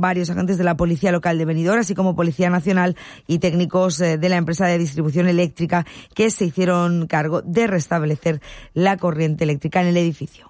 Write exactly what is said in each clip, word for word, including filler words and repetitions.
varios agentes de la Policía Local de Benidorm, así como Policía Nacional y técnicos de la empresa de distribución eléctrica que se hicieron cargo de restablecer la corriente eléctrica en el edificio.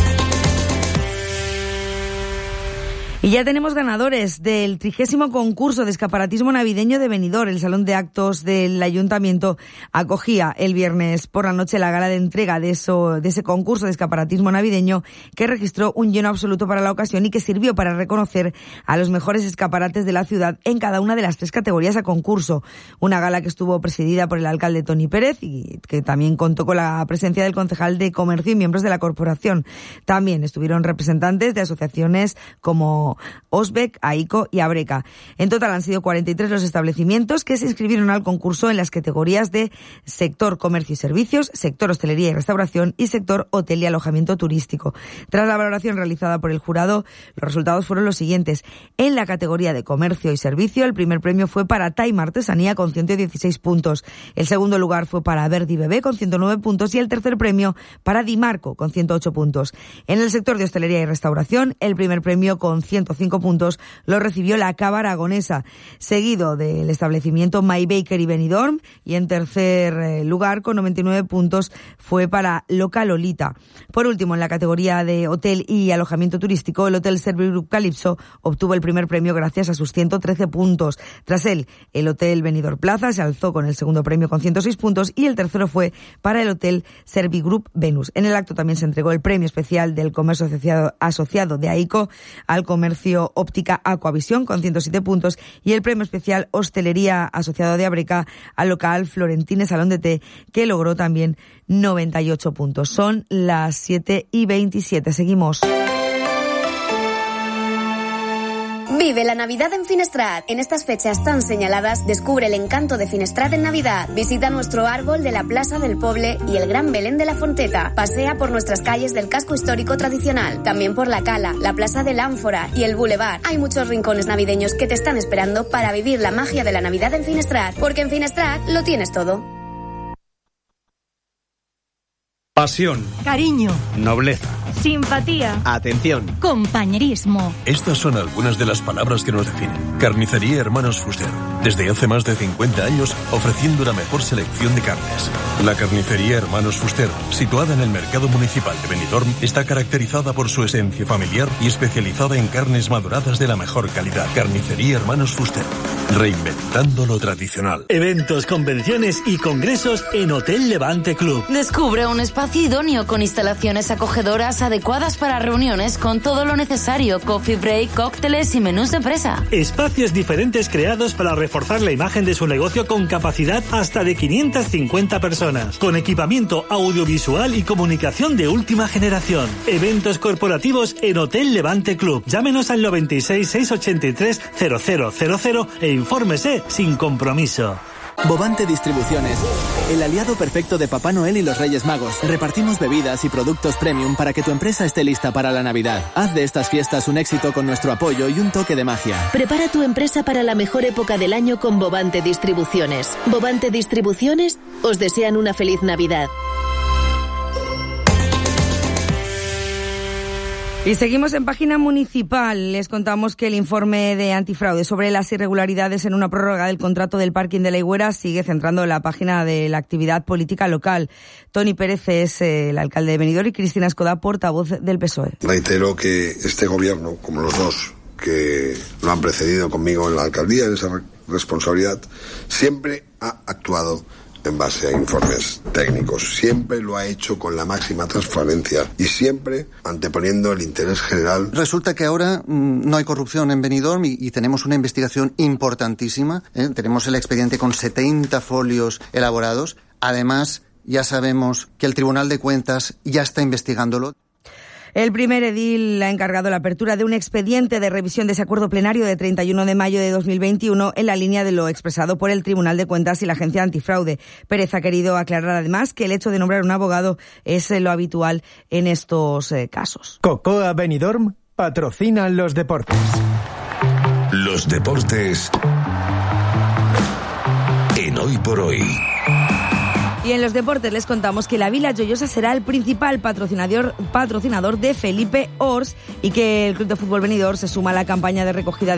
Y ya tenemos ganadores del trigésimo concurso de escaparatismo navideño de Benidorm. El Salón de Actos del Ayuntamiento acogía el viernes por la noche la gala de entrega de, eso, de ese concurso de escaparatismo navideño que registró un lleno absoluto para la ocasión y que sirvió para reconocer a los mejores escaparates de la ciudad en cada una de las tres categorías a concurso. Una gala que estuvo presidida por el alcalde Toni Pérez y que también contó con la presencia del concejal de Comercio y miembros de la corporación. También estuvieron representantes de asociaciones como Osbec, AICO y Abreca. En total han sido cuarenta y tres los establecimientos que se inscribieron al concurso en las categorías de sector comercio y servicios, sector hostelería y restauración y sector hotel y alojamiento turístico. Tras la valoración realizada por el jurado, los resultados fueron los siguientes. En la categoría de comercio y servicio, el primer premio fue para Taima Artesanía con ciento dieciséis puntos. El segundo lugar fue para Verdi Bebé con ciento nueve puntos y el tercer premio para Dimarco con ciento ocho puntos. En el sector de hostelería y restauración, el primer premio con ciento cinco puntos lo recibió la Cava Aragonesa, seguido del establecimiento My Bakery Benidorm, y en tercer lugar con noventa y nueve puntos fue para Local Lolita. Por último, en la categoría de hotel y alojamiento turístico, el Hotel Servigroup Calypso obtuvo el primer premio gracias a sus ciento trece puntos. Tras él, el Hotel Benidorm Plaza se alzó con el segundo premio con ciento seis puntos y el tercero fue para el Hotel Servigroup Venus. En el acto también se entregó el premio especial del comercio asociado, asociado de AICO al comercio óptica Aquavisión con ciento siete puntos y el premio especial hostelería asociado de Abreca al local Florentine Salón de Té, que logró también noventa y ocho puntos. Son las siete y veintisiete. Seguimos. Vive la Navidad en Finestrat. En estas fechas tan señaladas, descubre el encanto de Finestrat en Navidad. Visita nuestro árbol de la Plaza del Poble y el Gran Belén de la Fonteta. Pasea por nuestras calles del casco histórico tradicional. También por la Cala, la Plaza del Ánfora y el Boulevard. Hay muchos rincones navideños que te están esperando para vivir la magia de la Navidad en Finestrat. Porque en Finestrat lo tienes todo. Pasión. Cariño. Nobleza. Simpatía. Atención. Compañerismo. Estas son algunas de las palabras que nos definen. Carnicería Hermanos Fuster. Desde hace más de cincuenta años, ofreciendo la mejor selección de carnes. La Carnicería Hermanos Fuster, situada en el Mercado Municipal de Benidorm, está caracterizada por su esencia familiar y especializada en carnes maduradas de la mejor calidad. Carnicería Hermanos Fuster. Reinventando lo tradicional. Eventos, convenciones y congresos en Hotel Levante Club. Descubre un espacio idóneo con instalaciones acogedoras adecuadas para reuniones con todo lo necesario, coffee break, cócteles y menús de empresa. Espacios diferentes creados para reforzar la imagen de su negocio con capacidad hasta de quinientas cincuenta personas, con equipamiento audiovisual y comunicación de última generación. Eventos corporativos en Hotel Levante Club. Llámenos al noventa y seis, seiscientos ochenta y tres, cero cero cero cero e infórmese sin compromiso. Bovante Distribuciones, el aliado perfecto de Papá Noel y los Reyes Magos. Repartimos bebidas y productos premium para que tu empresa esté lista para la Navidad. Haz de estas fiestas un éxito con nuestro apoyo y un toque de magia. Prepara tu empresa para la mejor época del año con Bovante Distribuciones. Bovante Distribuciones os desean una feliz Navidad. Y seguimos en página municipal. Les contamos que el informe de antifraude sobre las irregularidades en una prórroga del contrato del parking de la Higuera sigue centrando la página de la actividad política local. Toni Pérez es el alcalde de Benidorm y Cristina Escoda, portavoz del P S O E. Reitero que este gobierno, como los dos que lo han precedido conmigo en la alcaldía, en esa responsabilidad, siempre ha actuado en base a informes técnicos. Siempre lo ha hecho con la máxima transparencia y siempre anteponiendo el interés general. Resulta que ahora mmm, no hay corrupción en Benidorm y, y tenemos una investigación importantísima. ¿eh? Tenemos el expediente con setenta folios elaborados. Además, ya sabemos que el Tribunal de Cuentas ya está investigándolo. El primer edil ha encargado la apertura de un expediente de revisión de ese acuerdo plenario de treinta y uno de mayo de dos mil veintiuno en la línea de lo expresado por el Tribunal de Cuentas y la Agencia Antifraude. Pérez ha querido aclarar además que el hecho de nombrar un abogado es lo habitual en estos eh, casos. Cocoa Benidorm patrocina los deportes. Los deportes en Hoy por Hoy. Y en los deportes les contamos que la Vila Joyosa será el principal patrocinador, patrocinador de Felipe Ors y que el Club de Fútbol Benidorm se suma a la campaña de recogida de